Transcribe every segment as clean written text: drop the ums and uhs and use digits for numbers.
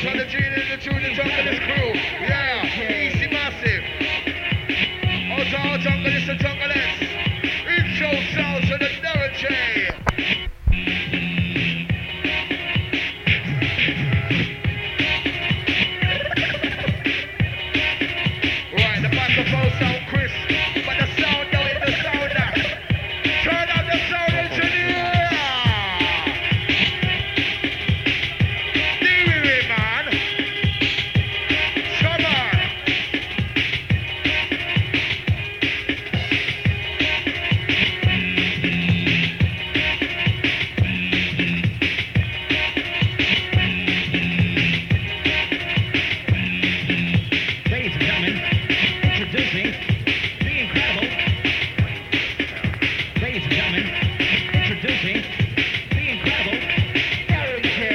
on the tune and the tune and jungle is crew. Yeah, easy massive. Out jungle is the junglets. Intro sounds of the Darren J. Right, the microphone sound crisp, but the sound now is the sound now. Turn on the sound engineer. Deal with it, man. Come on. Ladies and gentlemen, introducing the incredible. Ladies and gentlemen, introducing the incredible Darren J.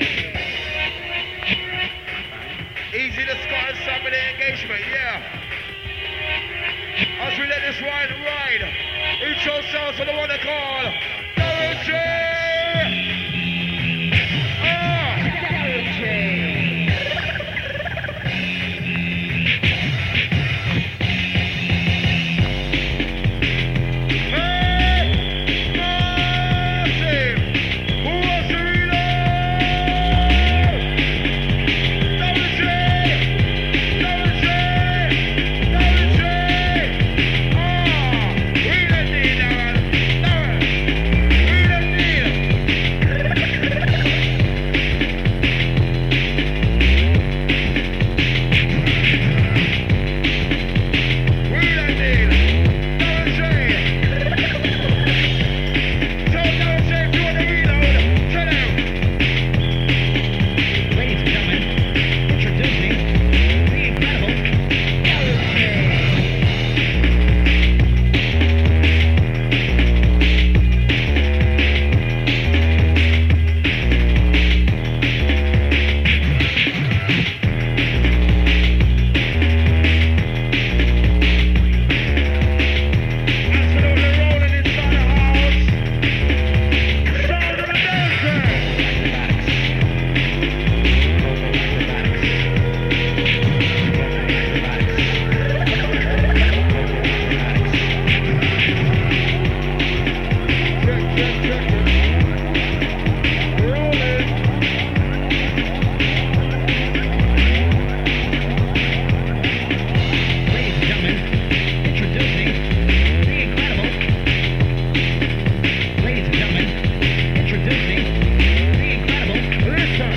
Easy to score and stop with the engagement, yeah. As we let this ride ride, intro sounds for the one they call Darren J. Darren J. Massive! Who wants to reload? Darren J! Darren J! Darren J! Wheel and deal, Darren! Darren! Wheel and deal! Wheel and deal! Darren J! Tell Darren J if you want to reload. Tell him. Ladies and gentlemen, introducing the incredible Darren J. Absolutely rolling inside the house. Sound of the dancer. Check. Rolling. Ladies and gentlemen, introducing the incredible. Ladies and gentlemen, introducing the incredible. Listen.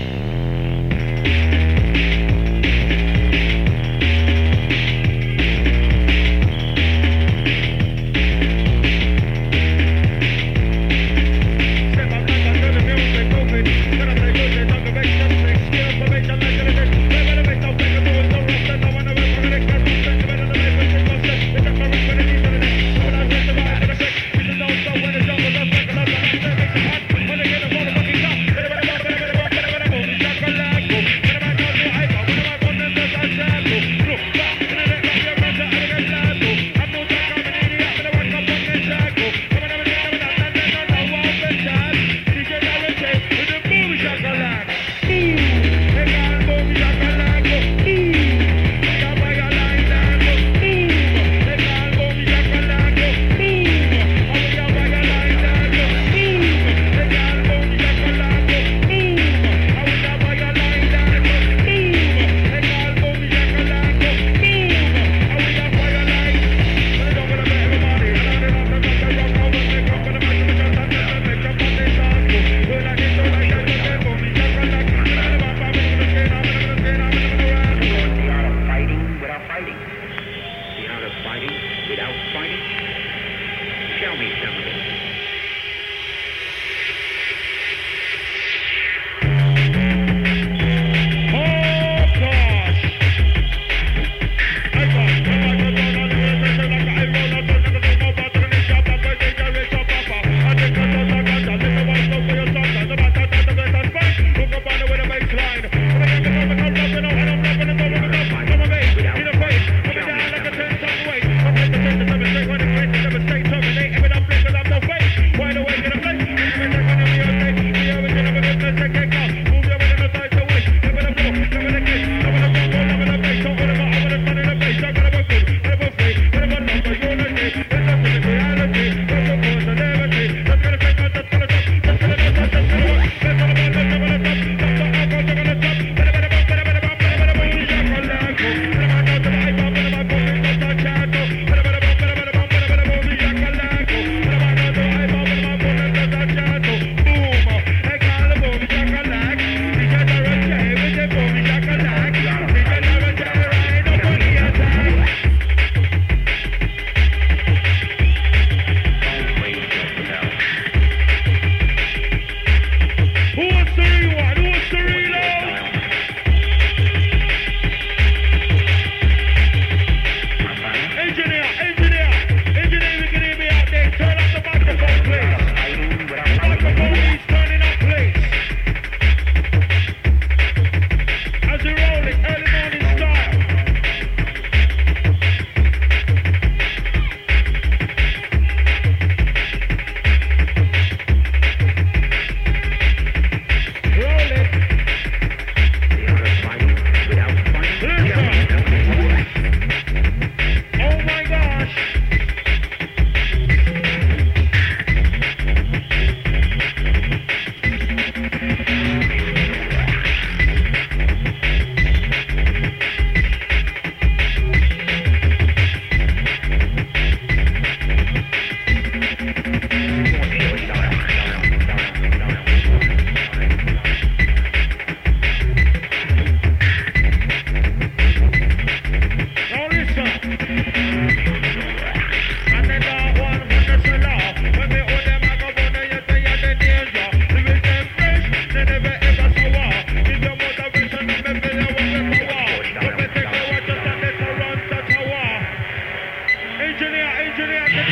Step up, the music moving. Gonna play music, talk about something. Skill, information, like anything. Never make no fake, no one, no rust, no one, no one, no one, no one, no one, better than life, it's no sense. It's just my risk when it needs it. When I take the vibe, never shake. People don't know when the jungle does like a lot of hot, they make it hot. When they get a motherfucking top, better move, shot a lag, go. When am I going to hype, when am I going to just a shadow? Look back, and then they got your friends, I don't get glad, go. I'm no jack, I'm an idiot, but I want up on the shadow. Come on, I'm no one the jazz. DJ Darren J with the boom shot a lag. Boom, they got boom shot a lag, go. Boom, they got by a line down, go. Boom, they got boom shot a lag, go. Boom, oh, we got by a line down, go. Boom, they got boom shot a lag, go. Boom, oh, we got by a line down, go. Boom, they got boom shot a lag, go. Boom, oh, we got by a line. But I don't wanna bet everybody, and I don't know if I'm rock over, make up for the match, make up on the song, go. When I get so like that, then boom shot a lag. And I'm about to I'm gonna run. The art of fighting without fighting. The art of fighting without fighting. Show me some of it. Oh gosh! I Terminate, every up, I'm no fake.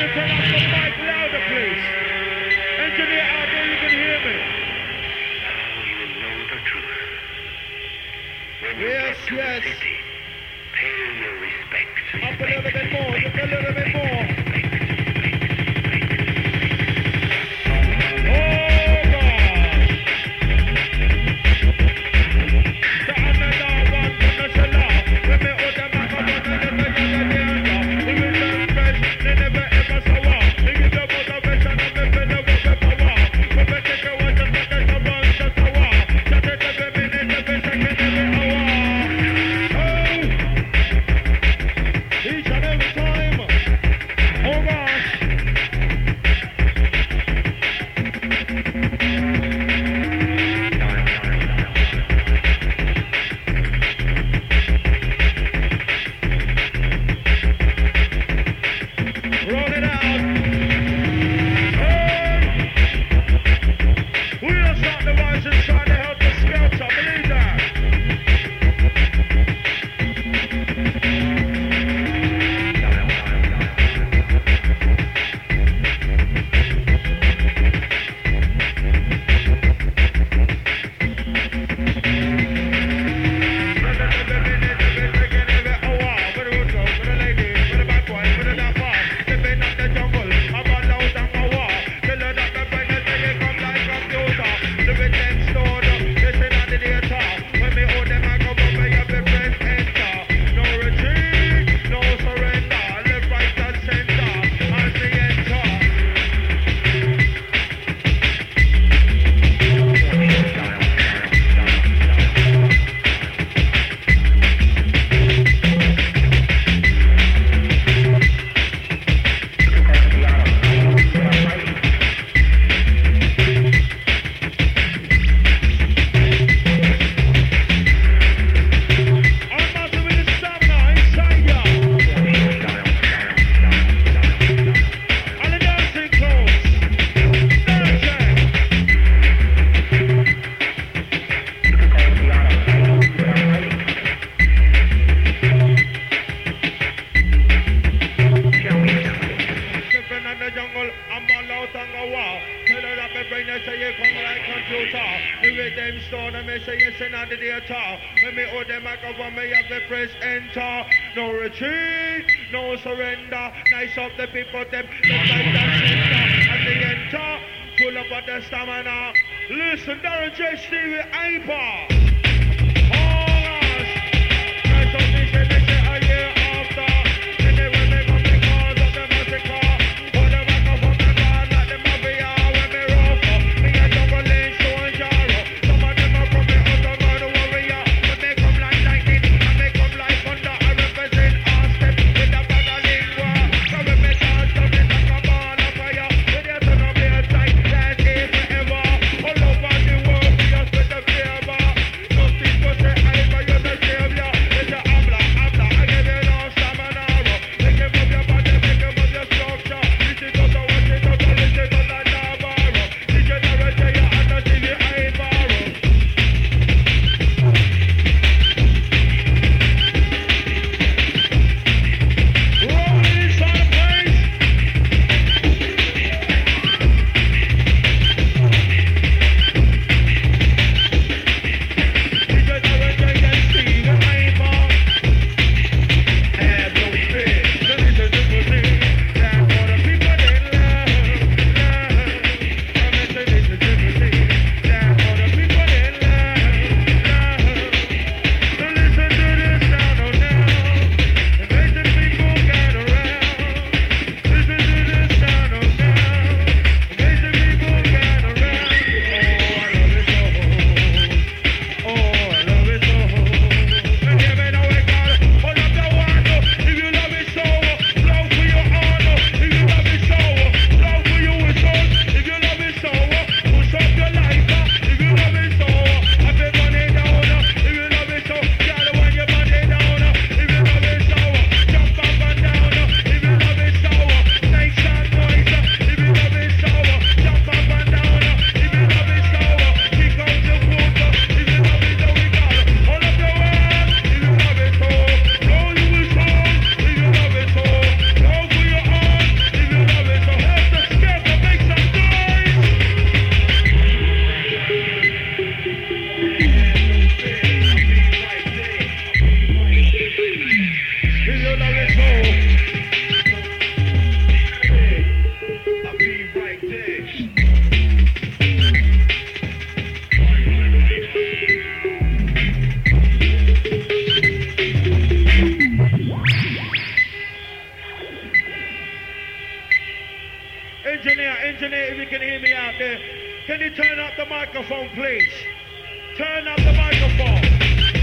you turn up the mic louder, please? Engineer out there, you can hear me. Now you know the truth. When you Yes, get to yes. the city, pay your respects. Up a little bit more, just a little bit more. Oh, gosh. The underdog one from the Salah. When me hold them back up on the little yellow. We will learn fresh, they never ever so well. They give the motivation and me feel the work with power. When we take a one, just like a run, just a walk. Just take every minute, every second, every hour. Oh, each and every time. Oh gosh. Roll it out. Hey! We'll start the voice inside to help the skelter. Believe that. No retreat, no surrender. Nice up the people, them right and center. At the enter, full up of the stamina. Listen, Darren J. Stevie Hyper. Oh gosh, nice up this and they say a year after. And they will make up the cause of the massacre. Hold the back up on the guard like the mafia. When me rough up, me a double lane, show and jarro. Some of them are from the outer world warrior. But they come like lightning, and they come like thunder. I represent our step with a bag of lingua. So when me touch something like a ball of fire, with your son of your sight, that is forever. All over the world, we just with the flavor. Engineer, if you can hear me out there, can you turn up the microphone, please? Turn up the microphone.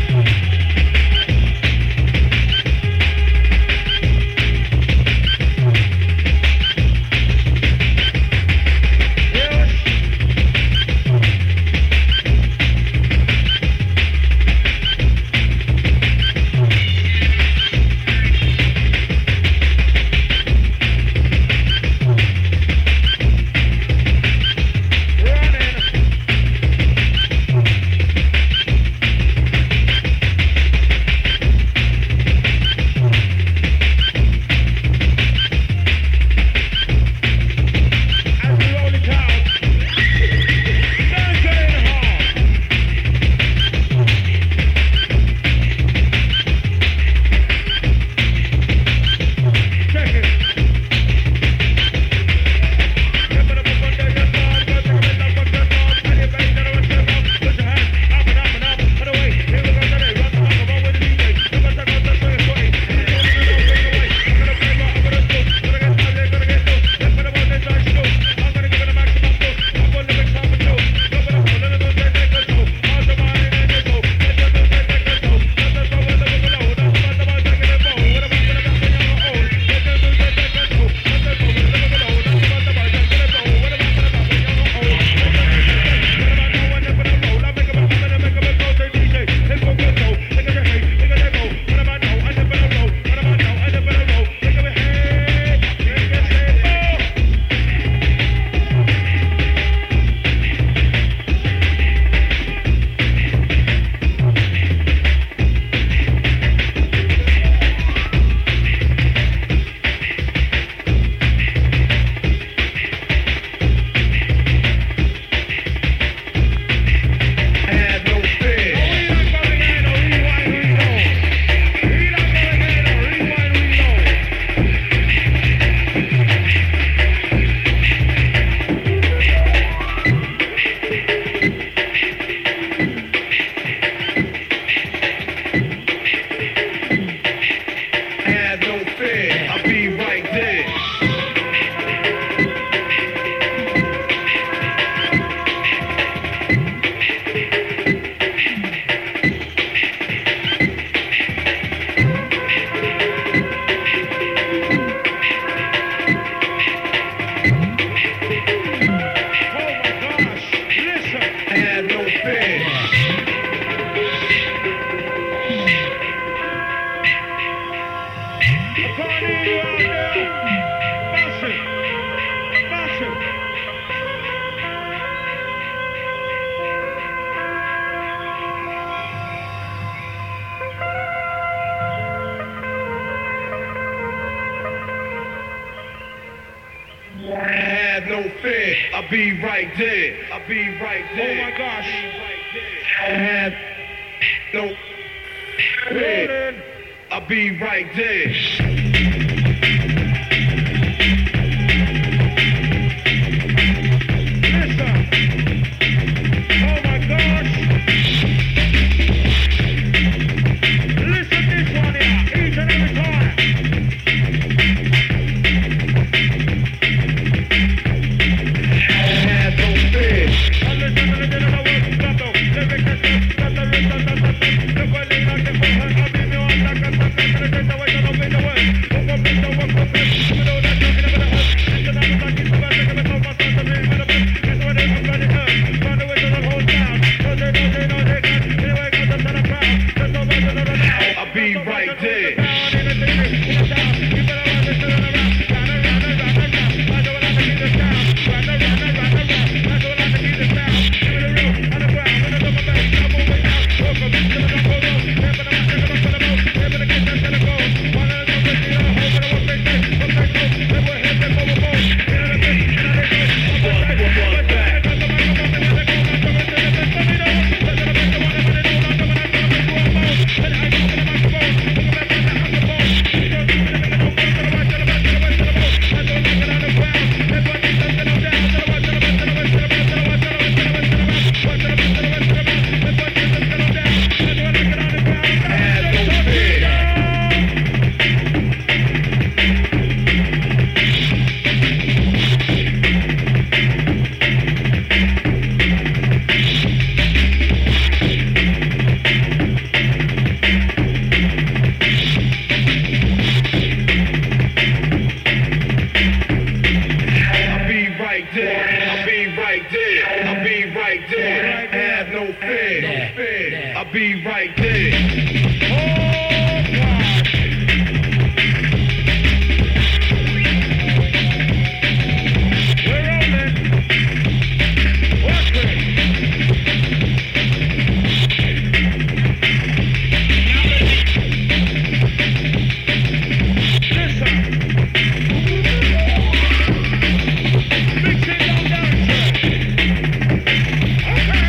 I'll be right there. I'll be right there. Oh my gosh. I have no fear. I'll be right there. right there. I'll be right there. I'll be right there. Have no fear. No fear. I'll be right there. Oh, God. We're rolling. Watch it. Listen. Mix it down, down, sir. Okay.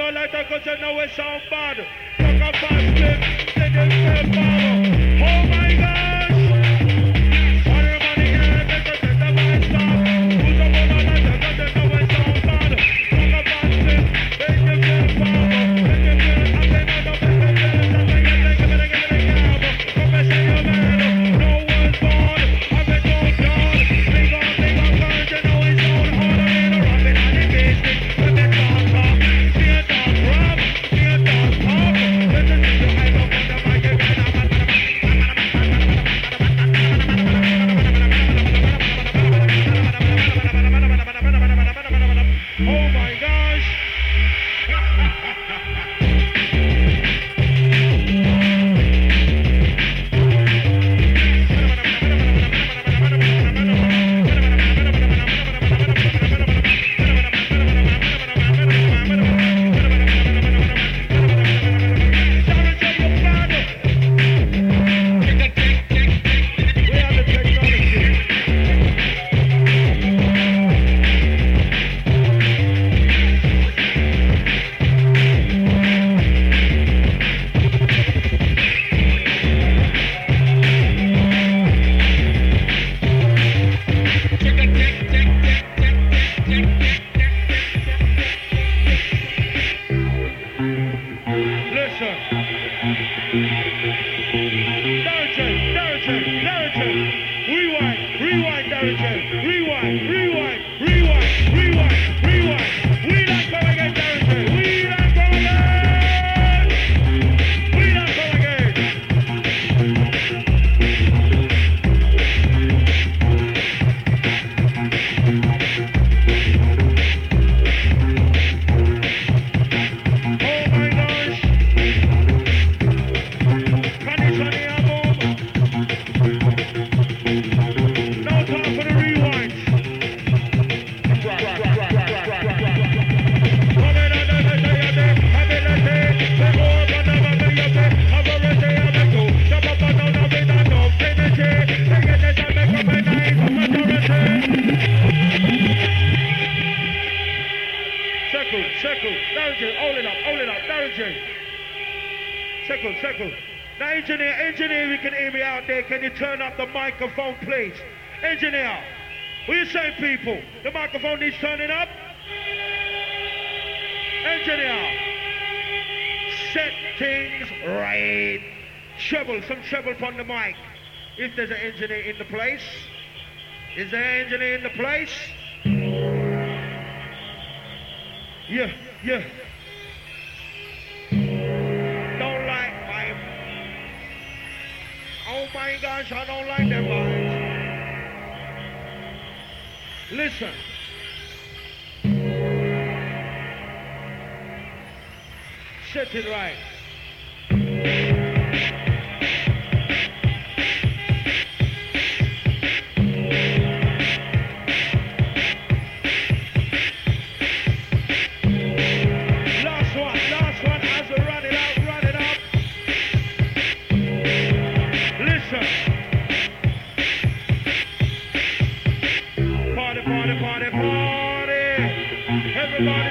your lighter cause you know it sound bad. Fuck up and slip, then you feel power. Oh my gosh! All the money here, better set the mind stop. Who's up on the lighter cause you know it sound bad. Fuck up and slip, then you feel power. Then you feel happy, now the best of them. Something you think of it, give it a gab. Come and say your man, no one's born. Have it all done. Big on guns, you know it's all harder than a rabbit on the business. When they talk, see a dog rub, see a dog pop. Listen to your eyes up on the mic again. Oh my gosh! Now, engineer, we can hear me out there. Can you turn up the microphone, please? Engineer, what are you saying, people? The microphone needs turning up? Engineer, set things right. Treble, some treble on the mic. If there's an engineer in the place. Is there an engineer in the place? Yeah. Don't like my... Oh my gosh, I don't like them vibes. Listen. Set it right. Last one, as we run it up. Listen. Party. Everybody